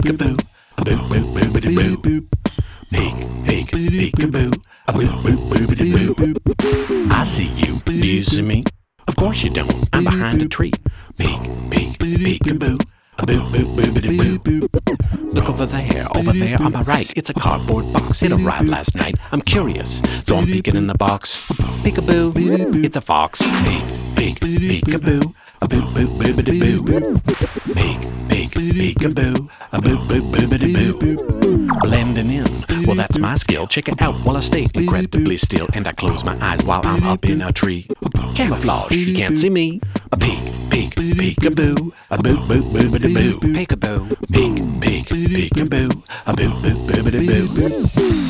peekaboo, a boo boo boobity boo. Peek, peek, peekaboo, a boo boo boobity boo. I see you, do you see me? Of course you don't, I'm behind a tree. Peek, peek, peekaboo, a boo boo boobity boo. Look over there on my right. It's a cardboard box, it arrived last night. I'm curious, so I'm peeking in the box. Peekaboo, it's a fox. Peek, peek, peekaboo, a boo boo boobity boo. Peek, peek, peekaboo, a boo boo boobity boo. Blending in, well that's my skill. Check it out while I stay incredibly still, and I close my eyes while I'm up in a tree. Camouflage, you can't see me. A peek, peek, peekaboo, a boo boo boobity boo. Peekaboo, peek, peek, peekaboo, a boo boo boobity boo.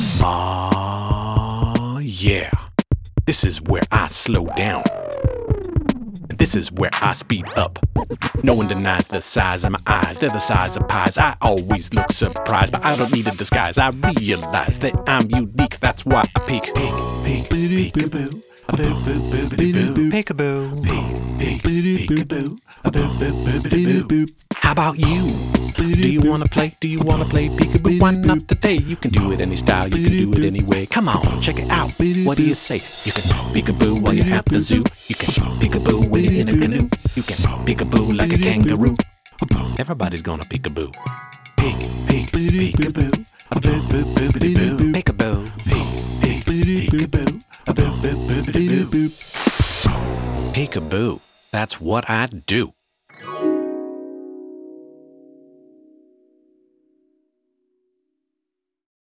Ah, yeah. This is where I slow down. This is where I speed up. No one denies the size of my eyes. They're the size of pies. I always look surprised, but I don't need a disguise. I realize that I'm unique. That's why I peek. Peek, peek, peekaboo, a boo boo boobity boo. Peekaboo, peek, peek, peekaboo, a boo boo boobity boo. How about you? Do you wanna play? Do you wanna play peekaboo? Why not today? You can do it any style, you can do it any way. Come on, check it out. What do you say? You can peekaboo while you're at the zoo. You can peekaboo when you're in a canoe. You can peekaboo like a kangaroo. Everybody's gonna peekaboo. Peek, peek, peekaboo, a boo boo boobity boo. Peekaboo, peek, peek, peekaboo, a boo boo boobity boo. Peekaboo, that's what I do.